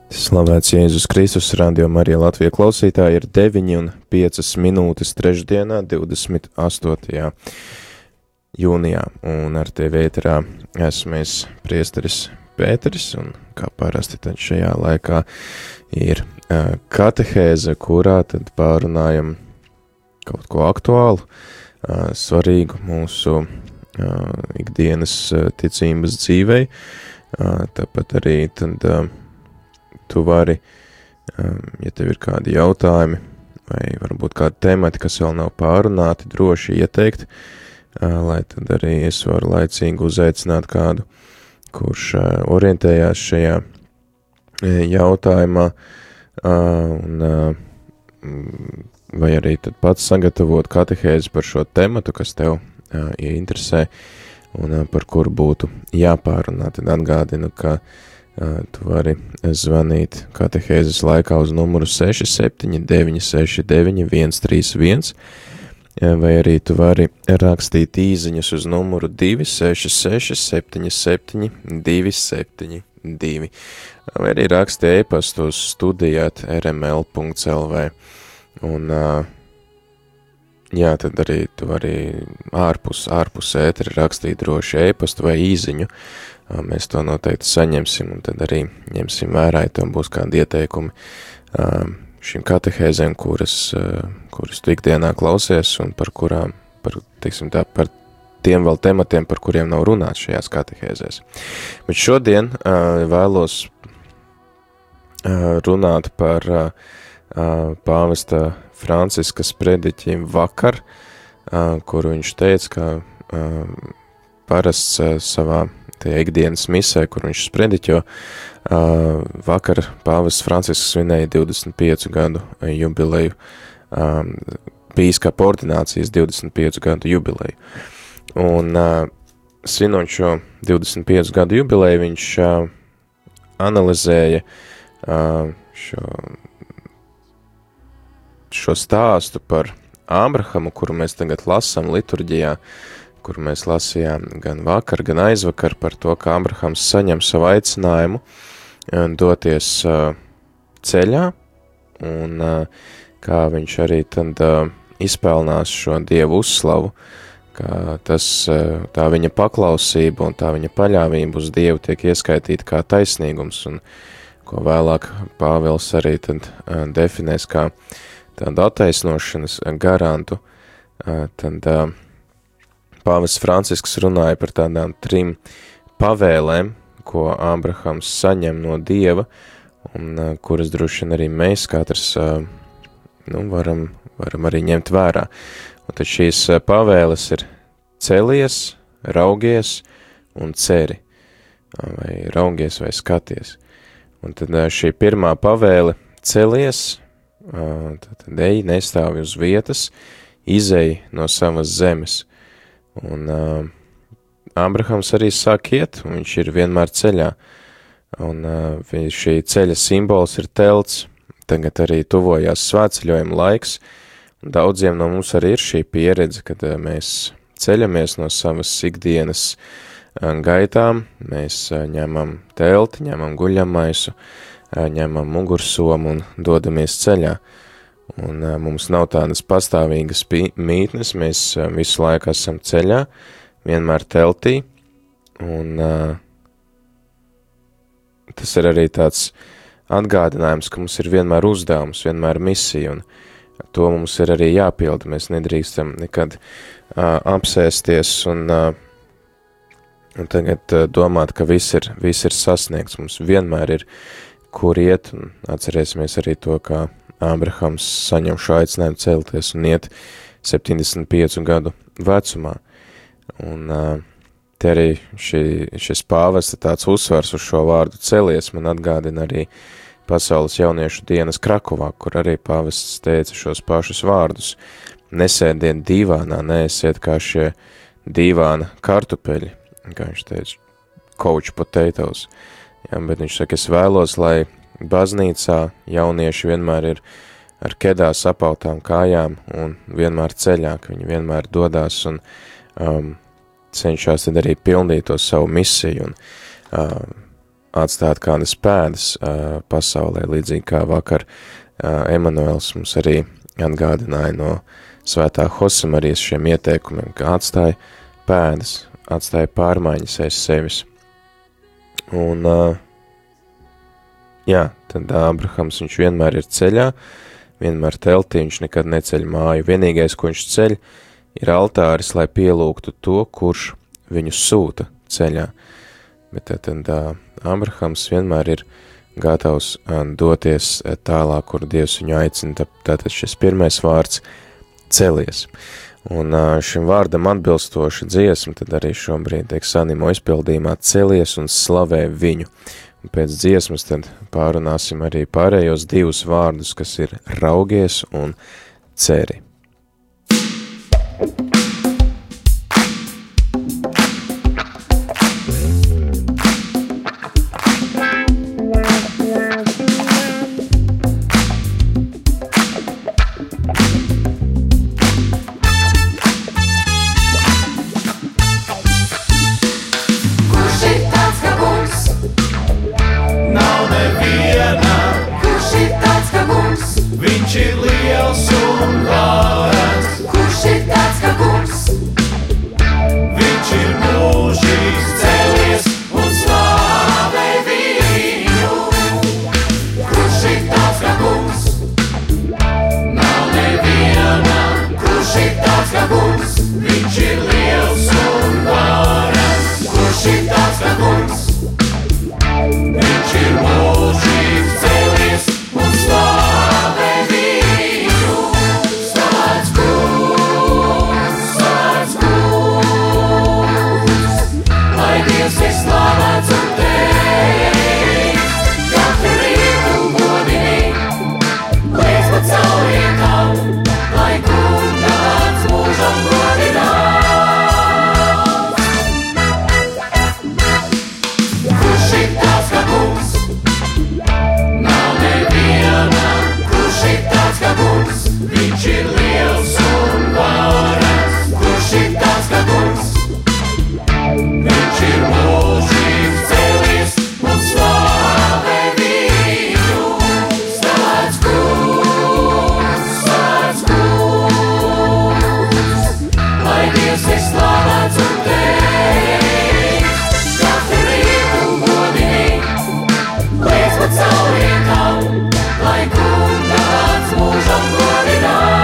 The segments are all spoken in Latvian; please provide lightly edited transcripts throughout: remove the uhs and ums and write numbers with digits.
Slavēts Jēzus Kristus, Radio Marija Latvija klausītāji, ir 9:05 trešdienā, 28. jūnijā, un ar tevi ēterā esmu es, priesteris Pēteris, un kā parasti tad šajā laikā ir katehēze, kurā tad pārunājam kaut ko aktuālu, svarīgu mūsu ikdienas ticības dzīvei, tāpat arī tad tu vari, ja tev ir kādi jautājumi vai varbūt kādi temati, kas vēl nav pārunāti, droši ieteikt, lai tad arī es varu laicīgi uzaicināt kādu, kurš orientējās šajā jautājumā, un vai arī tad pats sagatavot katehēzi par šo tematu, kas tev interesē un par kuru būtu jāpārunā. Tad atgādinu, ka tu vari zvanīt katehēzes laikā uz numuru 679699131, vai arī tu vari rakstīt īziņas uz numuru 266-77-272, vai arī raksti e-pastu uz studijāt@rml.lv. Un jā, tad arī tu vari ārpus ēteri rakstīt droši e-pastu vai īziņu. Mēs to noteikti saņemsim, un tad arī ņemsim vērā, ja tam būs kādi ieteikumi šīm katehēzēm, kuras tu ikdienā klausies, un par tiem vēl tematiem, par kuriem nav runāts šajās katehēzēs. Bet šodien vēlos runāt par pāvesta Franciska sprediķi vakar, kuru viņš teica, ka parasts savā tajā ikdienas misē, kur viņš sprediķo, vakar pāvests Francisks svinēja 25 gadu jubileju, bīskapa ordinācijas 25 gadu jubileju. Un svinot šo 25 gadu jubileju, viņš analizēja šo stāstu par Ābrahamu, kuru mēs tagad lasām liturģijā, kuru mēs lasījām gan vakar, gan aizvakar par to, kā Ābrahams saņem savu aicinājumu doties ceļā, un kā viņš arī tad izpelnās šo Dievu uzslavu, kā tā viņa paklausība un tā viņa paļāvība uz Dievu tiek ieskaitīta kā taisnīgums, un ko vēlāk Pāvils arī tad definēs kā tādu attaisnošanas garantu. Tad pāvests Francisks runāja par tādām 3 pavēlēm, ko Ābrahams saņem no Dieva, un kuras droši vien arī mēs katrs varam arī ņemt vērā. Un tad šīs pavēles ir celies, raugies un ceri, vai raugies vai skaties. Un tad šī pirmā pavēle celies, tad ej, nestāvi uz vietas, izej no savas zemes. Un Ābrahams arī sāk iet, un viņš ir vienmēr ceļā. Un šī ceļa simbols ir telts, tagad arī tuvojās svētceļojuma laiks, un daudziem no mums arī ir šī pieredze, kad mēs ceļamies no savas ikdienas gaitām, mēs ņemam telti, ņemam guļamaisu, ņemam mugursomu un dodamies ceļā. Un mums nav tādas pastāvīgas mītnes, mēs visu laiku esam ceļā, vienmēr teltī, un tas ir arī tāds atgādinājums, ka mums ir vienmēr uzdevums, vienmēr misija, un to mums ir arī jāpilda. Mēs nedrīkstam nekad apsēsties un tagad domāt, ka viss ir sasniegts. Mums vienmēr ir kur iet, un atcerēsimies arī to, kā Ābrahams saņem šo aicinājumu celties un iet 75 gadu vecumā. Un te arī šis pāvesta tāds uzsvars uz šo vārdu celies man atgādina arī Pasaules jauniešu dienas Krakovā, kur arī pāvests teica šos pašus vārdus. Nesēdiet dīvānā, neesiet kā šie dīvāna kartupeļi, kā viņš teica, couch potatoes. Jā, bet viņš saka, es vēlos, lai baznīcā jaunieši vienmēr ir ar kedās apautām kājām un vienmēr ceļā, ka viņi vienmēr dodās un cenšas tad arī pildīt to savu misiju. Un atstāt kādas pēdas pasaulē, līdzīgi kā vakar Emanuels mums arī atgādināja no svētā Hosemarijas šiem ieteikumiem, ka atstāja pēdas, atstāja pārmaiņas aiz sevis. Un, tad Ābrahams, viņš vienmēr ir ceļā, vienmēr teltī, viņš nekad neceļ māju. Vienīgais, ko viņš ceļ, ir altāris, lai pielūgtu to, kurš viņu sūta ceļā. Bet tad Ābrahams vienmēr ir gatavs doties tālāk, kur Dievs viņu aicina. Tātad šis pirmais vārds celies. Un šim vārdam atbilstoša dziesma, tad arī šobrīd tiek Sanimo izpildījumā celies un slavē viņu. Un pēc dziesmas tad pārunāsim arī pārējos divus vārdus, kas ir raugies un ceri. Viņš ir liels un varens. Kurš ir tāds kā kungs? Viņš ir mūžīgs, celies un slavē viņu. Kurš ir tāds kā kungs? Nav neviena. Kurš ir tāds kā kungs? Viņš ir liels un varens. Kurš ir tāds kā kungs? Viņš ir mūžīgs, celies un slavē. Slavēts un teiks, katru rītu godinī, liec pat saulrietām, lai kungs mūžam godinās. Kurš ir tāds kā kungs? Nav neviena. Kurš ir tāds kā kungs? Viņš ir liels un varens. Kurš ir tāds kā kungs? Viņš ir mūžīgs, celies un slavē viņu. Slavēts kungs, lai Dievs ir slavēts un teiks, katru rītu godinī, liec pat saulrietām, lai kungs mūžam godinās.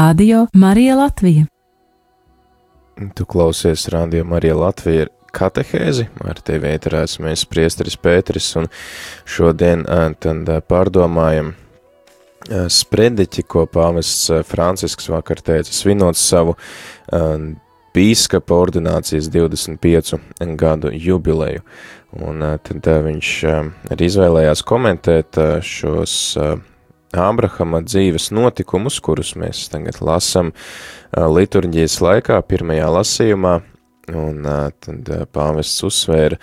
Radio Marija Latvija. Tu klausies Radio Marija Latvija ir katehēzi, ar tevi ēterā esmu es priesteris Pēteris, un šodien tad pārdomājam sprediķi, ko pāvests Francisks vakar teica, svinot savu bīskapa ordinācijas 25 gadu jubileju. Un tad viņš arī izvēlējās komentēt šos Ābrahama dzīves notikumus, kurus mēs tagad lasam liturģijas laikā, pirmajā lasījumā, un tad pāvests uzsvēra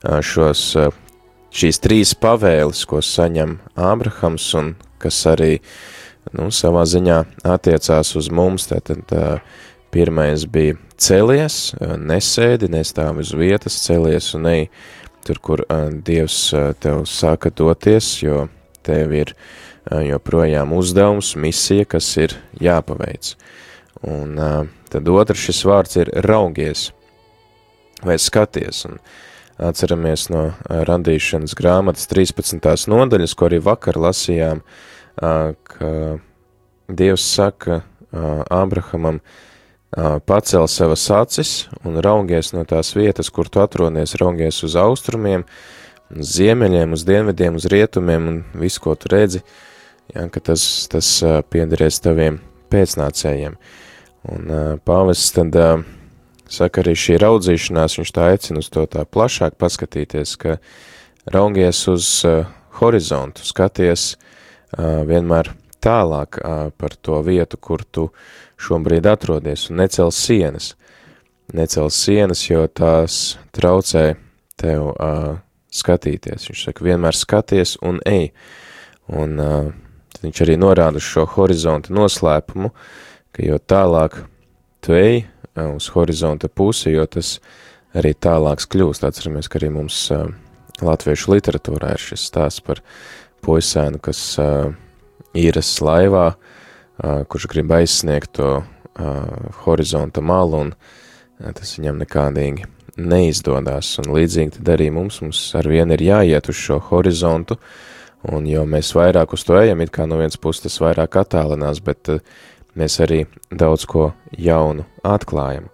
šīs 3 pavēles, ko saņem Ābrahams, un kas arī, savā ziņā attiecās uz mums. Tātad pirmais bija celies, nesēdi, nestāvi uz vietas, celies un ej tur, kur Dievs tev saka doties, jo tev ir joprojām uzdevums, misija, kas ir jāpaveic. Un tad otrs šis vārds ir raugies vai skaties, un atceramies no radīšanas grāmatas 13. nodaļas, ko arī vakar lasījām, ka Dievs saka Ābrahamam, pacel savas acis un raugies no tās vietas, kur tu atrodies, raugies uz austrumiem, uz ziemeļiem, uz dienvidiem, uz rietumiem un visu, ko tu redzi, ka tas piederēs taviem pēcnācējiem. Un pāvests tad saka arī šī raudzīšanās, viņš tā aicina uz to tā plašāk paskatīties, ka raugies uz horizontu, skaties vienmēr tālāk par to vietu, kur tu šobrīd atrodies, un necel sienas. Necel sienas, jo tās traucē tev skatīties. Viņš saka, vienmēr skaties un ej. Un tad viņš arī norāda uz šo horizonta noslēpumu, ka jo tālāk tu ej uz horizonta pusi, jo tas arī tālāks kļūst. Atceramies, ka arī mums latviešu literatūrā ir šis stāsts par puisēnu, kas īras laivā, kurš grib aizsniegt to horizonta malu, un tas viņam nekādīgi neizdodās. Un līdzīgi tad arī mums arvien ir jāiet uz šo horizontu, un jo mēs vairāk uz to ejam, it kā no vienas puses tas vairāk attālinās, bet mēs arī daudz ko jaunu atklājam.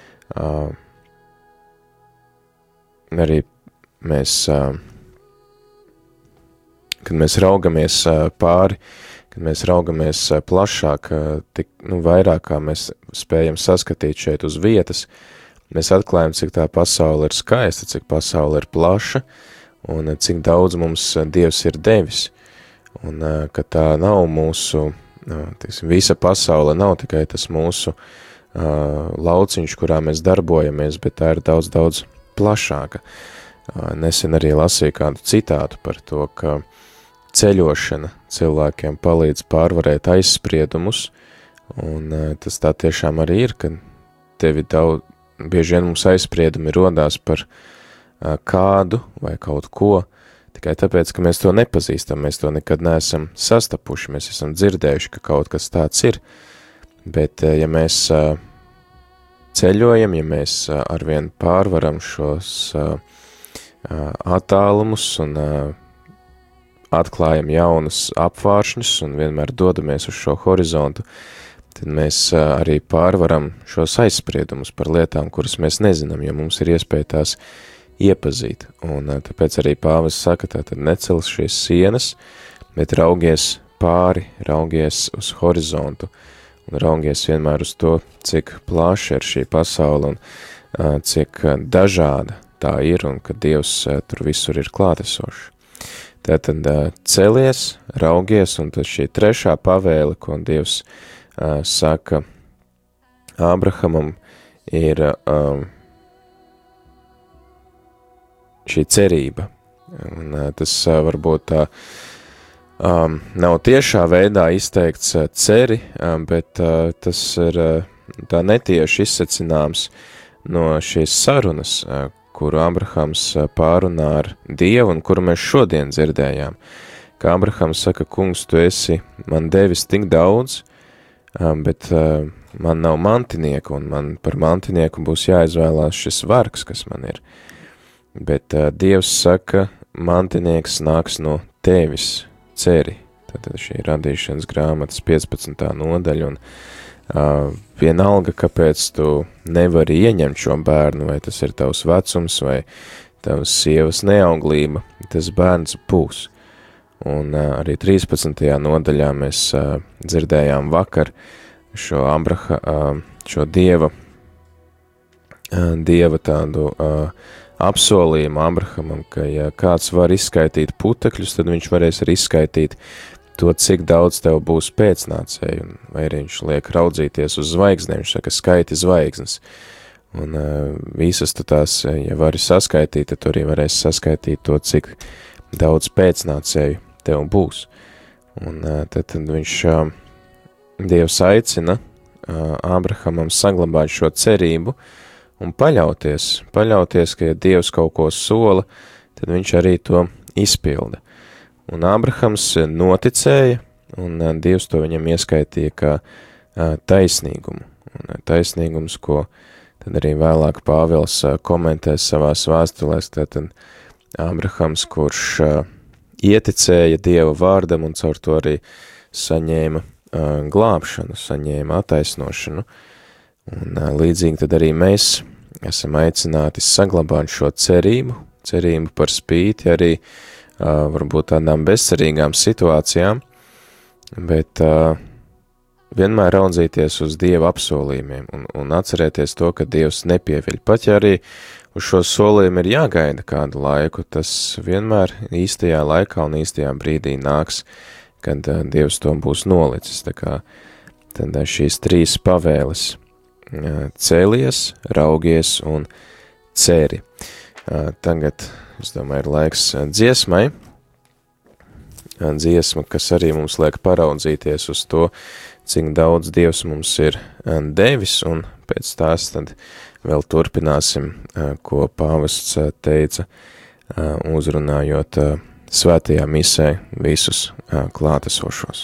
Arī mēs, kad mēs raugamies pāri, kad mēs raugamies plašāk, tik vairāk kā mēs spējam saskatīt šeit uz vietas, mēs atklājam, cik tā pasaule ir skaista, cik pasaule ir plaša, un cik daudz mums Dievs ir devis, un ka tā nav mūsu, visa pasaule nav tikai tas mūsu lauciņš, kurā mēs darbojamies, bet tā ir daudz, daudz plašāka. Nesen arī lasīju kādu citātu par to, ka ceļošana cilvēkiem palīdz pārvarēt aizspriedumus, un tas tā tiešām arī ir, ka bieži vien mums aizspriedumi rodās par kādu vai kaut ko, tikai tāpēc, ka mēs to nepazīstam, mēs to nekad neesam sastapuši, mēs esam dzirdējuši, ka kaut kas tāds ir, bet ja mēs ceļojam, ja mēs arvien pārvaram šos attālumus un atklājam jaunus apvāršņus un vienmēr dodamies uz šo horizontu, tad mēs arī pārvaram šos aizspriedumus par lietām, kuras mēs nezinām, jo mums ir iespēja tās iepazīt. Un tāpēc arī pāvests saka, tātad necels šīs sienas, bet raugies pāri, raugies uz horizontu un raugies vienmēr uz to, cik plaša ir šī pasaule un cik dažāda tā ir un ka Dievs tur visur ir klātesošs. Tātad celies, raugies, un tad šī trešā pavēle, ko Dievs saka Ābrahamam, ir šī cerība. Un tas varbūt tā nav tiešā veidā izteikts ceri, bet tas ir tā netieši izsacināms no šīs sarunas, kuru Ābrahams pārunā ar Dievu un kuru mēs šodien dzirdējām. Kā Ābrahams saka, kungs, tu esi man devis tik daudz, bet man nav mantinieku, un man par mantinieku būs jāizvēlās šis vargs, kas man ir. Bet Dievs saka, mantinieks nāks no tevis, ceri. Tātad šī radīšanas grāmatas 15. nodaļa, un Vienalga, kāpēc tu nevari ieņemt šo bērnu, vai tas ir tavs vecums, vai tavas sievas neauglība, tas bērns būs. Un arī 13. nodaļā mēs dzirdējām vakar šo šo dieva tādu apsolījumu Abrahamam, ka ja kāds var izskaitīt putekļus, tad viņš varēs arī izskaitīt to, cik daudz tev būs pēcnācēju, vai arī viņš liek raudzīties uz zvaigznēm, viņš saka, skaiti zvaigznes. Un visas tu tās, ja vari saskaitīt, tad tu arī varēsi saskaitīt to, cik daudz pēcnācēju tev būs. Un tad viņš, Dievs aicina Abrahamam saglabāt šo cerību un paļauties, ka ja Dievs kaut ko sola, tad viņš arī to izpilda. Un Ābrahams noticēja, un Dievs to viņam ieskaitīja kā taisnīgumu. Un taisnīgums, ko tad arī vēlāk Pāvils komentē savās vēstulēs, tātad Ābrahams, kurš ieticēja Dieva vārdam un caur to arī saņēma glābšanu, saņēma attaisnošanu. Un līdzīgi tad arī mēs esam aicināti saglabāt šo cerību par spīti arī varbūt tādām bezcerīgām situācijām, bet vienmēr raudzīties uz Dieva apsolījumiem un atcerēties to, ka Dievs nepieviļ. Pat ja arī uz šo solījumu ir jāgaida kādu laiku, tas vienmēr īstajā laikā un īstajā brīdī nāks, kad Dievs to būs nolicis. Tā kā tad šīs 3 pavēles cēlies, raugies un ceri. Tagad, es domāju, ir laiks dziesmai. Dziesma, kas arī mums liek paraudzīties uz to, cik daudz Dievs mums ir devis, un pēc tās tad vēl turpināsim, ko pāvests teica, uzrunājot svētajā misē visus klātesošos.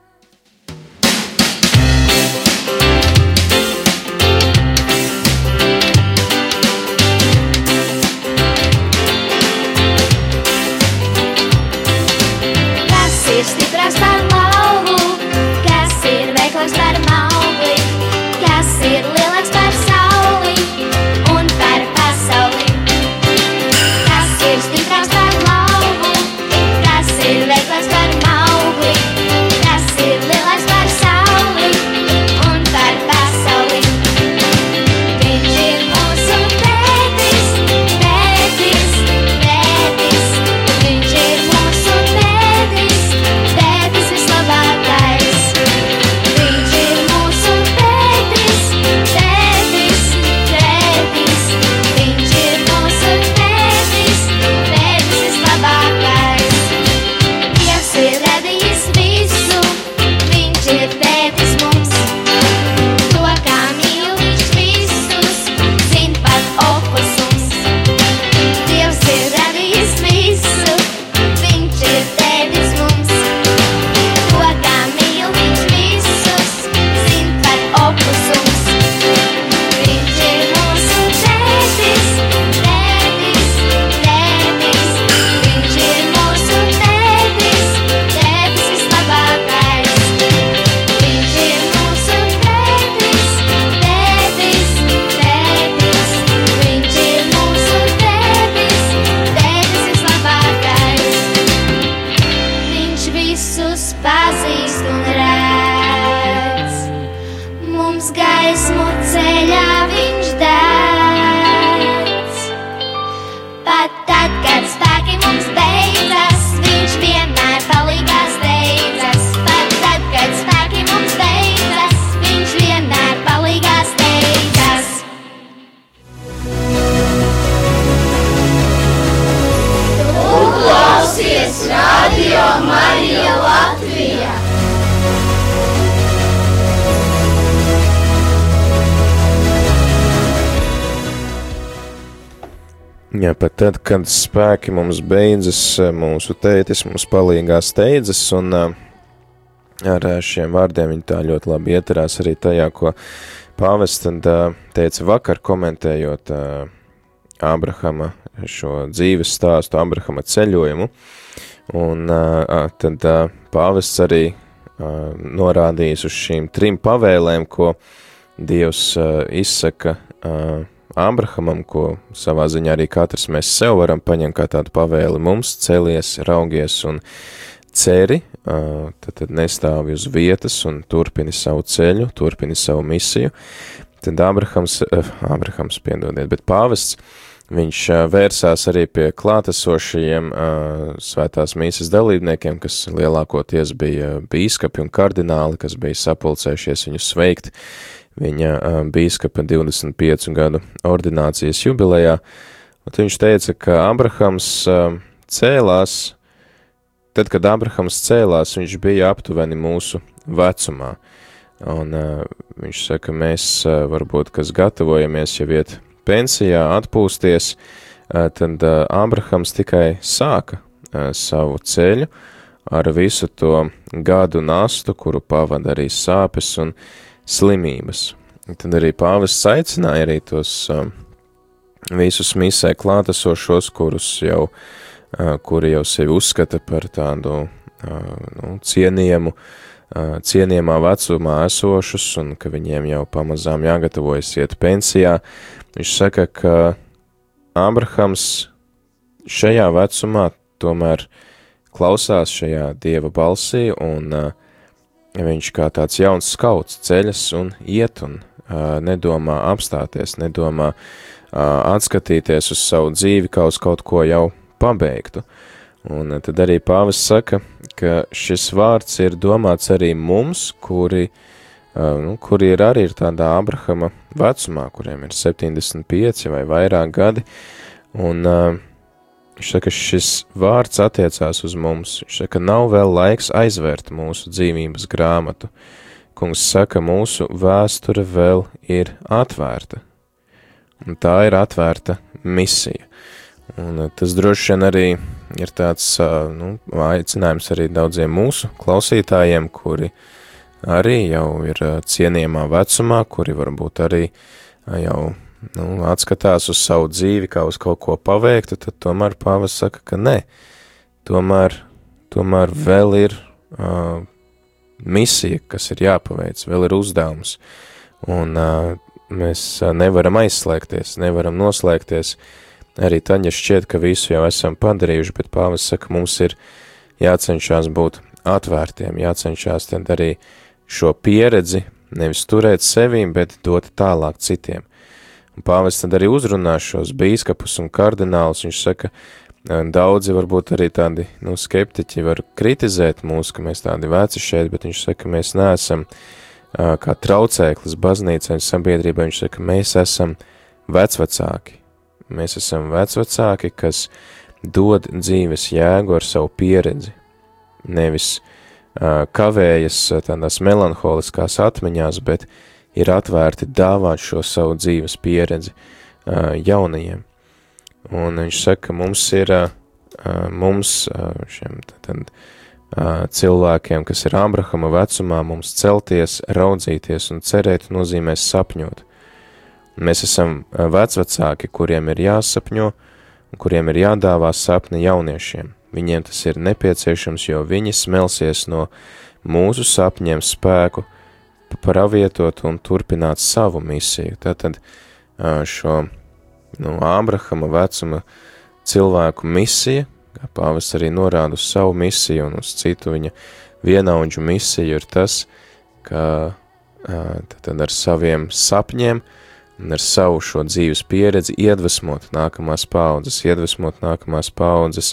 Ir stipras par lauvu, kas ir veiklāks par maugli, kas ir lielāks par sauli un par pasauli. Kas ir stipras par lauvu, kas ir veiklāks par maugli, kas ir lielāks par sauli un par pasauli. Viņš ir mūsu tētis, tētis, tētis, viņš ir mūsu tētis. Tētis vislabākais, viņš ir mūsu tētis, tētis, tētis, viņš ir mūsu tētis, tētis vislabākais. Dievs ir radījis visu, viņš ir tētis mums, to kā mīl viņš visus, zin pat opusums. Dievs ir radījis visu, viņš ir tētis mums. Viņš ir mūsu tētis, tētis, tētis, viņš ir mūsu tētis, tētis vislabākais. Viņš ir mūsu tētis, tētis, tētis, viņš ir mūsu tētis, tētis vislabākais. Viņš visus pazīst un redz, mums gaismu ceļā viņš dedz. Pat tad, kad spēki mums beidzas, viņš vienmēr palīgā steidzas. Pat tad, kad spēki mums beidzas, viņš vienmēr palīgā steidzas. Tu klausies Radio Marija Latvija. Jā, pat tad, kad spēki mums beidzas, mūsu tētis mums palīgā steidzas, un ar šiem vārdiem viņi tā ļoti labi ieturās arī tajā, ko pāvests tad teica vakar, komentējot Ābrahama šo dzīves stāstu, Ābrahama ceļojumu, un tad pāvests arī norādījis uz šīm 3 pavēlēm, ko Dievs izsaka Ābrahamam, ko savā ziņā arī katrs mēs sev varam paņemt kā tādu pavēli mums: celies, raugies un ceri, tad nestāvi uz vietas un turpini savu ceļu, turpini savu misiju. Tad bet pāvests, viņš vērsās arī pie klātesošajiem svētās mīsas dalībniekiem, kas lielākoties bija bīskapi un kardināli, kas bija sapulcējušies viņu sveikt viņa bīskapa 25 gadu ordinācijas jubilejā. Un viņš teica, ka Abrahams cēlās, tad, kad Abrahams cēlās, viņš bija aptuveni mūsu vecumā. Un viņš saka, mēs varbūt, kas gatavojamies jau iet pensijā, atpūsties, tad Abrahams tikai sāka savu ceļu ar visu to gadu nastu, kuru pavada arī sāpes un slimības. Tad arī pāvests aicināja arī tos visus misē klātesošos, kuri jau sevi uzskata par tādu cienījamā vecumā esošus, un ka viņiem jau pamazām jāgatavojas iet pensijā. Viņš saka, ka Ābrahams šajā vecumā tomēr klausās šajā Dieva balsī, un viņš kā tāds jauns skauts ceļas un iet, un nedomā apstāties, nedomā atskatīties uz savu dzīvi kā uz kaut ko jau pabeigtu. Un tad arī pāvests saka, ka šis vārds ir domāts arī mums, kuri ir arī tādā Abrahama vecumā, kuriem ir 75 vai vairāk gadi, un viņš saka, šis vārds attiecās uz mums. Viņš saka, nav vēl laiks aizvērt mūsu dzīvības grāmatu. Kungs saka, mūsu vēsture vēl ir atvērta. Un tā ir atvērta misija. Un tas droši vien arī ir tāds aicinājums arī daudziem mūsu klausītājiem, kuri arī jau ir cienījamā vecumā, kuri varbūt arī jau atskatās uz savu dzīvi kā uz kaut ko paveiktu, tad tomēr pāvests saka, ka nē, tomēr vēl ir misija, kas ir jāpaveic, vēl ir uzdevums, un mēs nevaram aizslēgties, nevaram noslēgties, arī tad, ja šķiet, ka visu jau esam padarījuši, bet pāvests saka, mums ir jācenšās būt atvērtiem, jācenšās tad arī šo pieredzi nevis turēt sevīm, bet dot tālāk citiem. Un pāvests tad arī uzrunā šos bīskapus un kardinālus. Viņš saka, daudzi varbūt arī tādi skeptiķi var kritizēt mūs, ka mēs tādi veci šeit, bet viņš saka, mēs neesam kā traucēklis baznīcai un sabiedrībai. Viņš saka, mēs esam vecvecāki. Mēs esam vecvecāki, kas dod dzīves jēgu ar savu pieredzi, nevis kavējas tādās melanholiskās atmiņās, bet ir atvērti dāvāt šo savu dzīves pieredzi jaunajiem. Un viņš saka, mums šiem cilvēkiem, kas ir Ābrahama vecumā, mums celties, raudzīties un cerēt nozīmē sapņot. Mēs esam vecvecāki, kuriem ir jāsapņo, un kuriem ir jādāvā sapni jauniešiem. Viņiem tas ir nepieciešams, jo viņi smelsies no mūsu sapņiem spēku pravietot un turpināt savu misiju. Tātad šo Ābrahama vecuma cilvēku misija, kā pāvests arī norāda uz savu misiju un uz citu viņa vienaudžu misiju, ir tas, ka tad ar saviem sapņiem un ar savu šo dzīves pieredzi iedvesmot nākamās paudzes,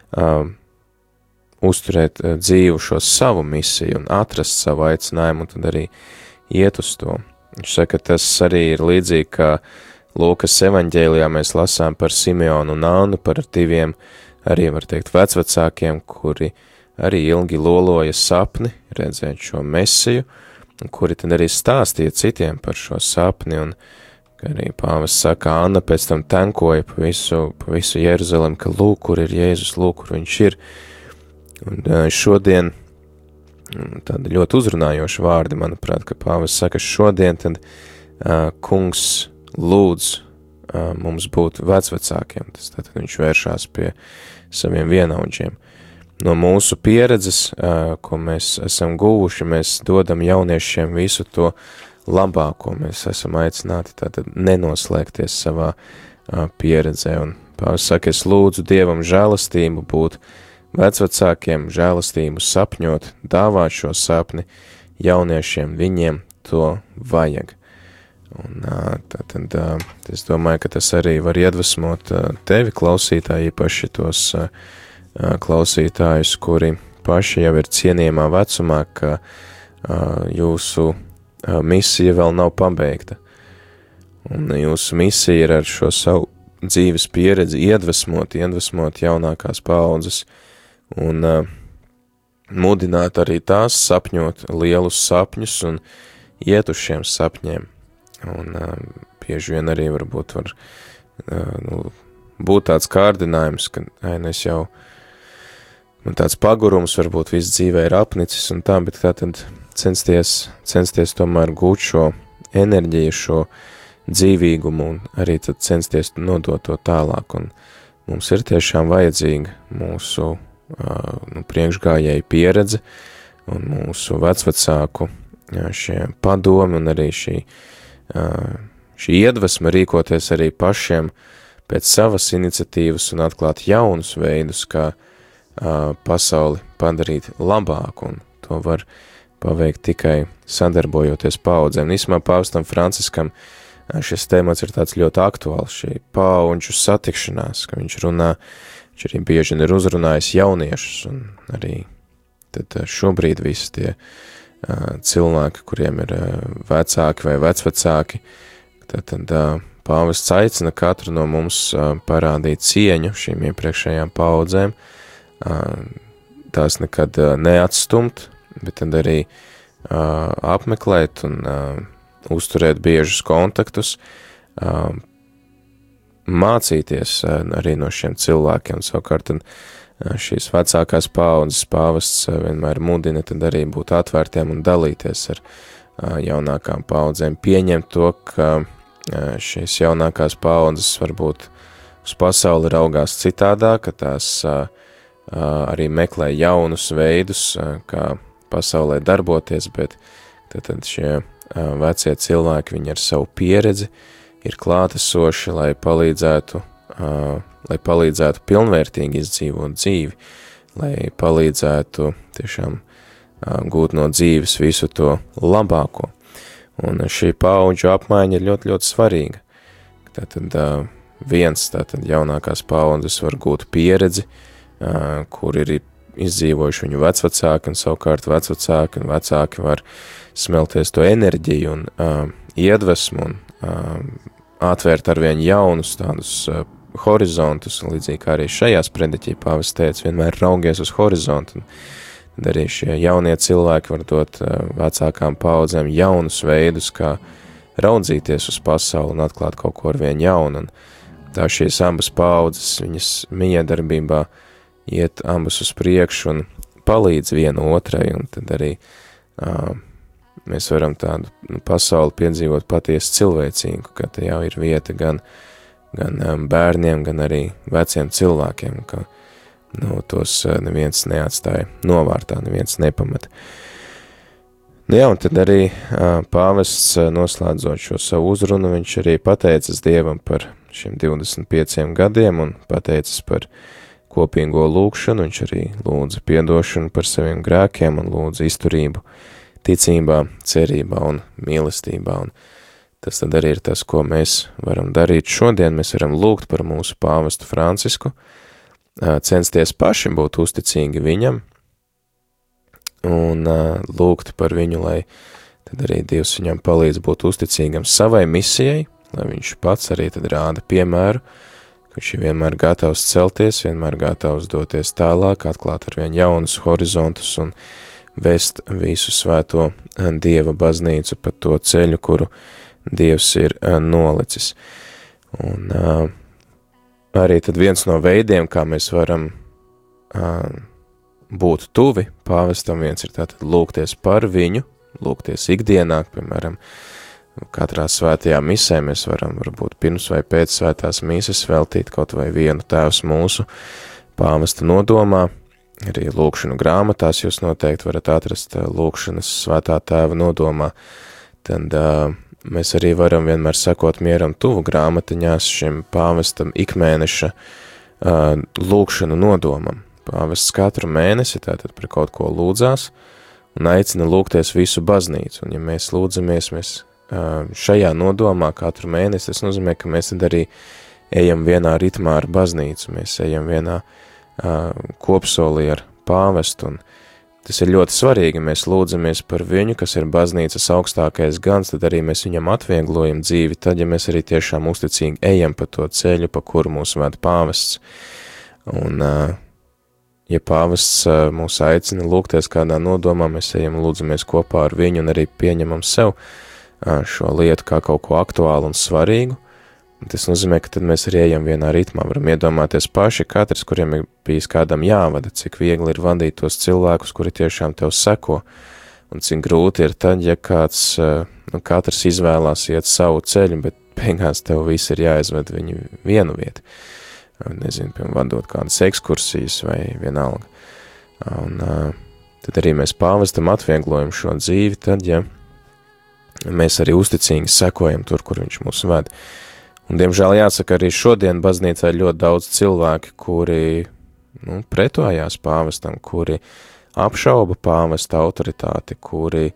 uzturēt dzīvu šo savu misiju un atrast savu aicinājumu un tad arī iet uz to. Viņš saka, tas arī ir līdzīgi, kā Lūkas evaņģēlijā mēs lasām par Simeonu un Annu, par diviem arī, var teikt, vecvecākiem, kuri arī ilgi loloja sapni, redzēt šo mesiju, un kuri tad arī stāstīja citiem par šo sapni, un arī pāvests saka, Anna pēc tam tenkoja pa visu Jeruzalem, ka lūk, kur ir Jēzus, lūk, kur viņš ir. Un šodien, tādi ļoti uzrunājoši vārdi, manuprāt, ka pāvests saka, šodien tad kungs lūdz mums būt vecvecākiem, tas tātad viņš vēršās pie saviem vienaudžiem. no mūsu pieredzes, ko mēs esam guvuši, mēs dodam jauniešiem visu to labāko. Mēs esam aicināti tātad nenoslēgties savā pieredzē. Un Pāvils saka, es lūdzu Dievam žēlastību būt vecvecākiem, žēlastību sapņot, dāvāt šo sapni jauniešiem, viņiem to vajag. Un tātad es domāju, ka tas arī var iedvesmot tevi, klausītāji, īpaši tos klausītājus, kuri paši jau ir cienījamā vecumā, ka jūsu misija vēl nav pabeigta. Un jūsu misija ir ar šo savu dzīves pieredzi iedvesmot jaunākās paaudzes un mudināt arī tās sapņot lielus sapņus un iet uz šiem sapņiem. Un bieži vien arī varbūt var būt tāds kārdinājums, ka es jau, man tāds pagurums varbūt viss dzīvē ir apnicis un tā, bet tātad censties tomēr gūt šo enerģiju, šo dzīvīgumu un arī tad censties nodot to tālāk. Un mums ir tiešām vajadzīga mūsu priekšgājēju pieredze un mūsu vecvecāku šie padomi un arī šī iedvesma rīkoties arī pašiem pēc savas iniciatīvas un atklāt jaunus veidus, kā pasauli padarīt labāku, un to var paveikt tikai sadarbojoties paaudzēm. Īsumā Pāvestam Franciskam šis temats ir tāds ļoti aktuāls, šī paauģu satikšanās, ka viņš arī bieži ir uzrunājis jauniešus, un arī tad šobrīd visi tie cilvēki, kuriem ir vecāki vai vecvecāki, tad pāvests aicina katru no mums parādīt cieņu šīm iepriekšējām paaudzēm, tās nekad neatstumt, bet tad arī apmeklēt un uzturēt biežus kontaktus, mācīties arī no šiem cilvēkiem. Savukārt šīs vecākās paaudzes pāvests vienmēr mudina tad arī būt atvērtiem un dalīties ar jaunākām paaudzēm, pieņemt to, ka šīs jaunākās paaudzes varbūt uz pasauli raugās citādāk, ka tās arī meklē jaunus veidus, kā pasaulē darboties, bet tad šie vecie cilvēki, viņi ar savu pieredzi ir klātesoši, lai palīdzētu pilnvērtīgi izdzīvot dzīvi, lai palīdzētu tiešām gūt no dzīves visu to labāko. Un šī paauģu apmaiņa ir ļoti, ļoti svarīga. Tātad jaunākās paaudzes var gūt pieredzi, kur ir izdzīvojuši viņu vecvecāki, un savukārt vecvecāki un vecāki var smelties to enerģiju un iedvesmu un atvērt arvien jaunus tādus horizontus, un līdzīgi kā arī šajās prediķī pāvests teica, vienmēr raugies uz horizontu, un tad arī šie jaunie cilvēki var dot vecākām paaudzēm jaunus veidus, kā raudzīties uz pasauli un atklāt kaut ko arvien jaunu, un tā šīs abas paaudzes, viņas miedarbībā iet abas uz priekšu un palīdz vienu otrai, un tad arī mēs varam tādu pasauli piedzīvot patiesi cilvēcīgu, ka te jau ir vieta gan bērniem, gan arī veciem cilvēkiem, ka tos neviens neatstāja novārtā, neviens nepamata. Jā, un tad arī pāvests noslēdzot šo savu uzrunu, viņš arī pateicas Dievam par šiem 25 gadiem un pateicas par kopīgo lūgšanu, viņš arī lūdza piedošanu par saviem grēkiem un lūdza izturību ticībā, cerībā un mīlestībā, un tas tad arī ir tas, ko mēs varam darīt šodien. Mēs varam lūgt par mūsu pāvestu Francisku, censties paši būt uzticīgi viņam un lūgt par viņu, lai tad arī Dievs viņam palīdz būt uzticīgam savai misijai, lai viņš pats arī tad rāda piemēru, ka viņš ir vienmēr gatavs celties, vienmēr gatavs doties tālāk, atklāt arvien jaunus horizontus un vest visu svēto Dieva baznīcu pa to ceļu, kuru Dievs ir nolicis. Un arī tad viens no veidiem, kā mēs varam būt tuvi pāvestam, viens ir tātad lūgties par viņu, lūgties ikdienā, piemēram, katrā svētajā misē mēs varam varbūt pirms vai pēc svētās mises veltīt kaut vai vienu tēvs mūsu pāvesta nodomā, arī lūkšanu grāmatās jūs noteikti varat atrast lūkšanas svētā tēva nodomā, tad mēs arī varam vienmēr sekot mieram tuvu grāmatiņās šim pāvestam ikmēneša lūkšanu nodomam. Pāvests katru mēnesi tātad par kaut ko lūdzās un aicina lūgties visu baznīcu. Un ja mēs lūdzamies, mēs šajā nodomā katru mēnesi, tas nozīmē, ka mēs tad arī ejam vienā ritmā ar baznīcu, mēs ejam vienā kopsolī ar pāvestu, un tas ir ļoti svarīgi, mēs lūdzamies par viņu, kas ir baznīcas augstākais gans, tad arī mēs viņam atvieglojam dzīvi, tad, ja mēs arī tiešām uzticīgi ejam pa to ceļu, pa kuru mūs ved pāvests. Un, ja pāvests mūs aicina lūgties kādā nodomā, mēs ejam lūdzamies kopā ar viņu un arī pieņemam sev šo lietu kā kaut ko aktuālu un svarīgu. Tas nozīmē, ka tad mēs arī ejam vienā ritmā, varam iedomāties paši katrs, kuriem ir bijis kādam jāvada, cik viegli ir vadīt tos cilvēkus, kuri tiešām tev seko, un cik grūti ir tad, ja kāds, katrs izvēlās iet savu ceļu, bet beigās tev viss ir jāizved viņu vienu vietu. Nezinu, piemēram, vadot kādas ekskursijas vai vienalga. Un tad arī mēs pāvestam atvieglojam šo dzīvi, tad, ja mēs arī uzticīgi sekojam tur, kur viņš mūs ved. Un, diemžēl, jāsaka, arī šodien baznīcā ir ļoti daudz cilvēki, kuri pretojās pāvestam, kuri apšauba pāvesta autoritāti, kuri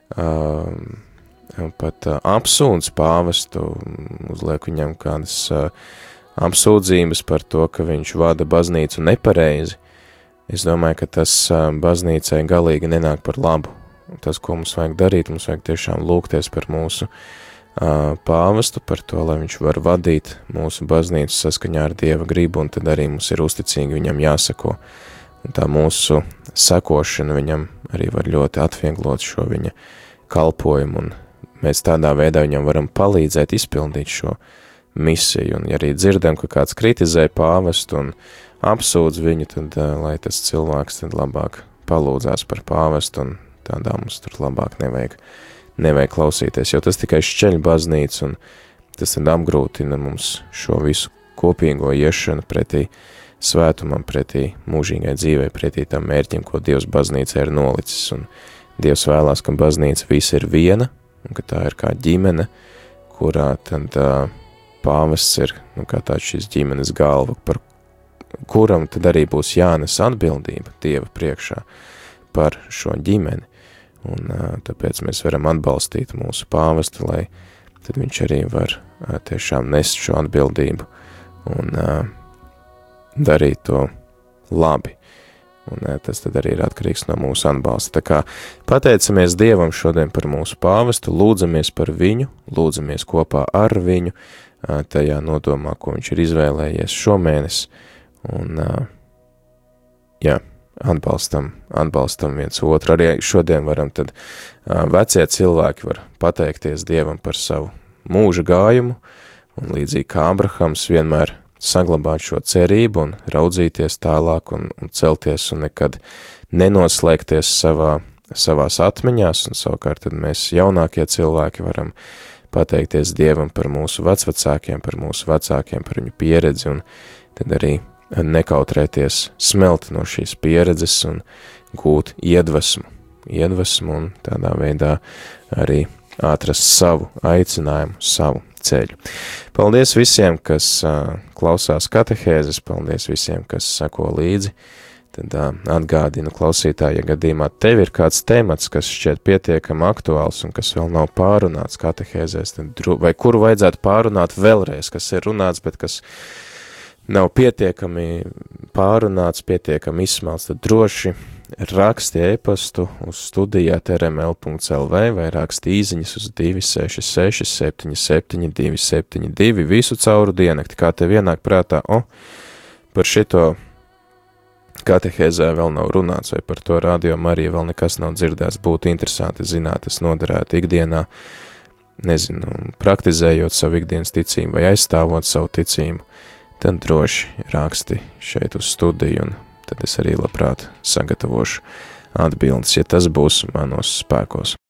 pat apsūdz pāvestu, uzliek viņam kādas apsūdzības par to, ka viņš vada baznīcu nepareizi. Es domāju, ka tas baznīcai galīgi nenāk par labu. Tas, ko mums vajag darīt, mums vajag tiešām lūgties par mūsu pāvestu, par to, lai viņš var vadīt mūsu baznīcu saskaņā ar Dieva gribu, un tad arī mums ir uzticīgi viņam jāsako. Un tā mūsu sekošana viņam arī var ļoti atvieglot šo viņa kalpojumu, un mēs tādā veidā viņam varam palīdzēt izpildīt šo misiju, un ja arī dzirdam, ka kāds kritizē pāvestu un apsūdz viņu, tad, lai tas cilvēks tad labāk palūdzās par pāvestu, un tādā mums tur labāk nevajag klausīties, jo tas tikai šķeļ baznīcu, un tas tad apgrūtina mums šo visu kopīgo iešanu pretī svētumam, pretī mūžīgai dzīvei, pretī tam mērķim, ko Dievs baznīcai ir nolicis, un Dievs vēlās, ka baznīca visi ir viena, un ka tā ir kā ģimene, kurā tad pāvests ir, kā tāds šīs ģimenes galva, par kuram tad arī būs jānes atbildība Dieva priekšā par šo ģimeni. Un tāpēc mēs varam atbalstīt mūsu pāvestu, lai tad viņš arī var tiešām nest šo atbildību un darīt to labi. Un tas tad arī ir atkarīgs no mūsu atbalsta. Tā kā pateicamies Dievam šodien par mūsu pāvestu, lūdzamies par viņu, lūdzamies kopā ar viņu, tajā nodomā, ko viņš ir izvēlējies šomēnes, un atbalstam viens otru. Arī šodien varam tad vecie cilvēki var pateikties Dievam par savu mūža gājumu, un līdzīgi kā Abrahams vienmēr saglabāt šo cerību un raudzīties tālāk un celties un nekad nenoslēgties savās atmiņās, un savukārt tad mēs jaunākie cilvēki varam pateikties Dievam par mūsu vecvecākiem, par mūsu vecākiem, par viņu pieredzi, un tad arī nekautrēties smelt no šīs pieredzes un gūt iedvesmu un tādā veidā arī atrast savu aicinājumu, savu ceļu. Paldies visiem, kas klausās katehēzes, paldies visiem, kas seko līdzi. Tad atgādinu klausītāji, ja gadījumā tev ir kāds temats, kas šķiet pietiekami aktuāls un kas vēl nav pārunāts katehēzēs, vai kuru vajadzētu pārunāt vēlreiz, kas ir runāts, bet kas nav pietiekami pārunāts, pietiekami izsmelts, tad droši raksti e-pastu uz studijā@rml.lv vai raksti īziņas uz 266 77 272 visu cauru diennakti, kā tev ienāk prātā, par šito katehēzē vēl nav runāts, vai par to Radio Marija vēl nekas nav dzirdēts, būtu interesanti zināt, tas noderētu ikdienā, praktizējot savu ikdienas ticību vai aizstāvot savu ticību, tad droši raksti šeit uz studiju, un tad es arī labprāt sagatavošu atbildes, ja tas būs manos spēkos.